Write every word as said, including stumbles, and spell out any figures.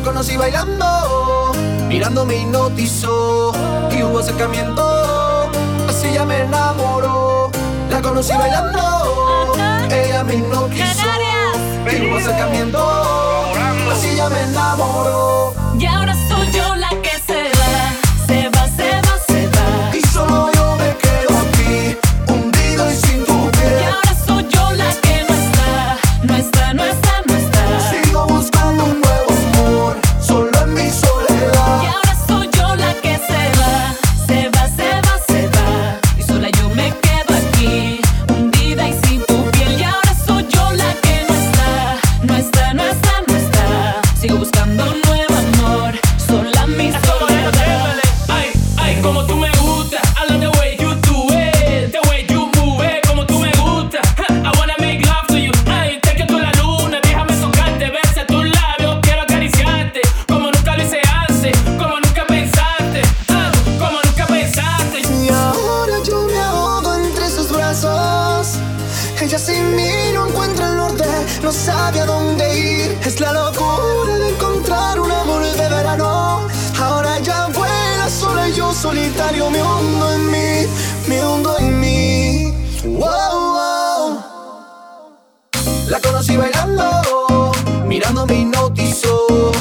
conocí bailando, mirando me hipnotizó y hubo acercamiento, así ella me enamoró. La conocí bailando, ella me hipnotizó y hubo acercamiento, así ella me enamoró. Y ahora soy yo la que se va, se va, se va, se va. Y solo yo me quedo aquí, hundido y sin tu piel. Y ahora soy yo la que no está, no está, no está, no está. Sigo buscando un nuevo amor, solo en mi soledad. Y ahora soy yo la que se va, se va, se va, se va. Y sola yo me quedo aquí, hundida y sin tu piel. Y ahora soy yo la que no está, no está, no está, no está. Sigo buscando un nuevo amor, sola en mi soledad. Ay, ay, como tú me gusta. I love the way you do it, the way you move it, como tú me gusta. I wanna make love to you. Ay, te quiero la luna, déjame tocarte, besar tus labios, quiero acariciarte, como nunca lo hice antes, como nunca pensaste, ah, como nunca pensaste. Y ahora yo me ahogo entre sus brazos. Ella sin mí no encuentra el norte, no sabe a dónde ir. Es la locura de encontrar un amor de verano. Ahora ya vuela sola y yo solitario me hundo en mí, me hundo en mí. Wow, wow. La conocí bailando, mirando me hipnotizó